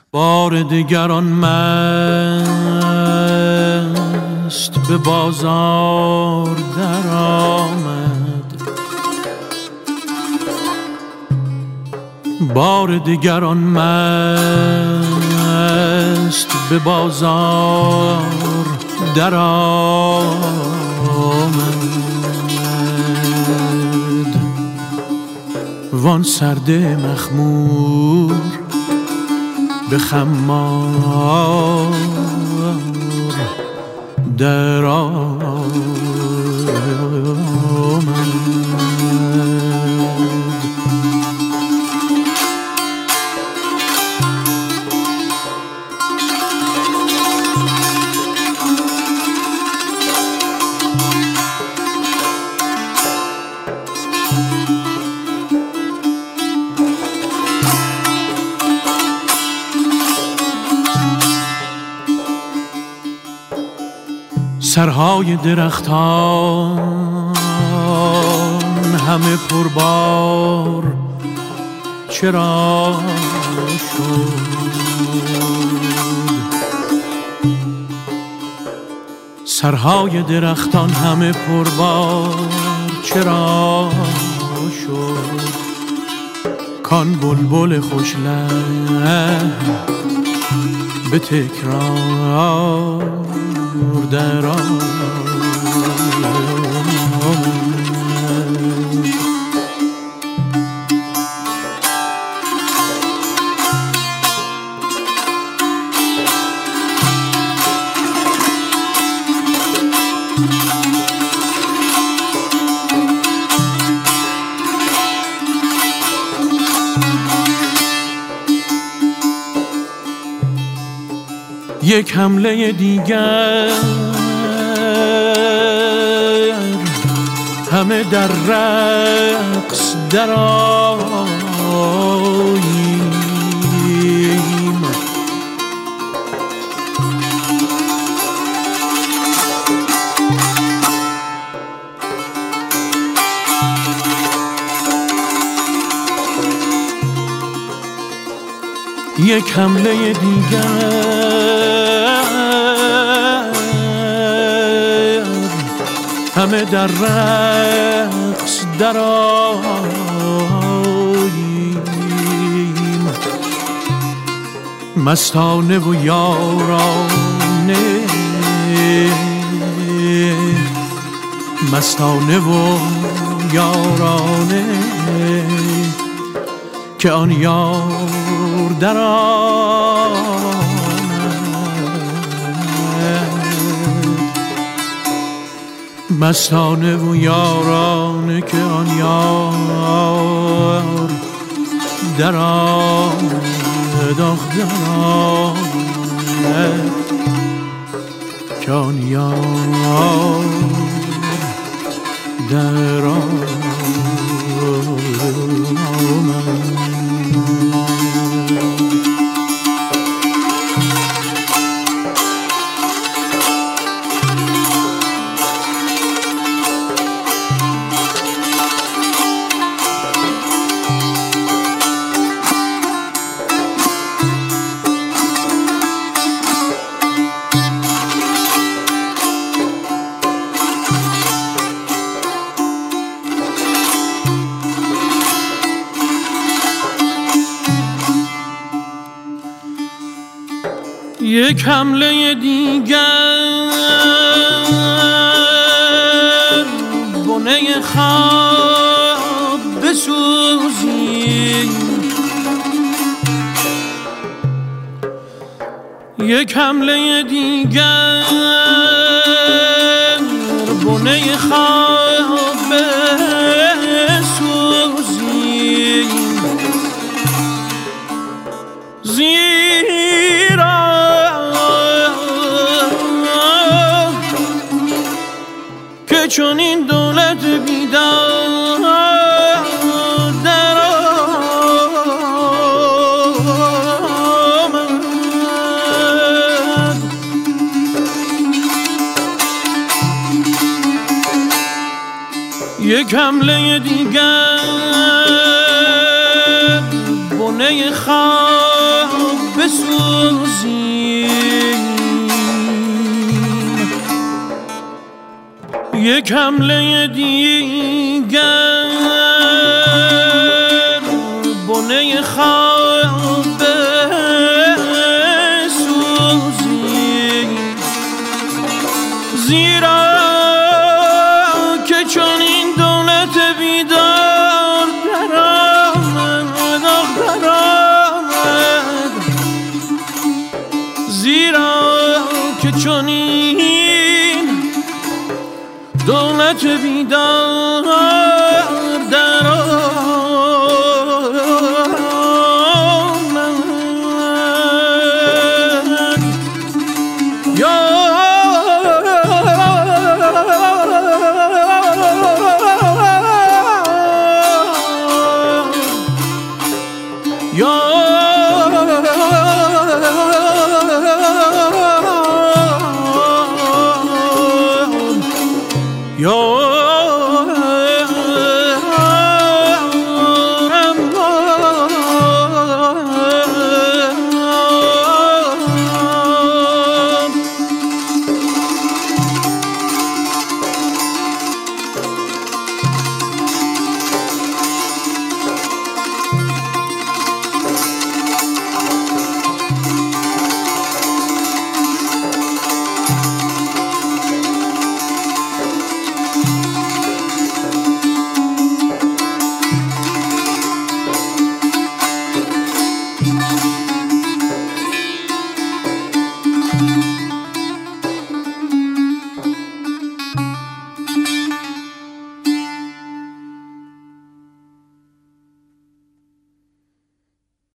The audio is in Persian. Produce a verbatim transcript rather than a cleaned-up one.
بار دیگران مست به بازار در آمد، بار دیگران مست به بازار در آمد. وان سرده مخمور به خمار در آمد. سرهای درختان همه پربار چرا شد؟ سرهای درختان همه پربار چرا شد؟ کان بلبل خوش لحن به تکرار در آمد. یک حمله دیگر همه در رقص در آییم. یک حمله دیگر همه در رقص در آییم. مستانه و یارانه، مستانه و یارانه که آن یار در آمد. مستانه و یارانه که آن یار در آمد، آخ در آمد که آن یار در آمد. یک حمله دیگر بنه خواب بسوزیم. یک حمله دیگر بنه خواب بسوزیم. زیرا که چون این دولت بیدار در آمد. یک حمله دیگر بنه خواب بسوزیم. یک حمله دیگر بنه خواب بسوزی، زیرا که چون این دولت بیدار در آمد در آمد، زیرا که چون این دولت بیدار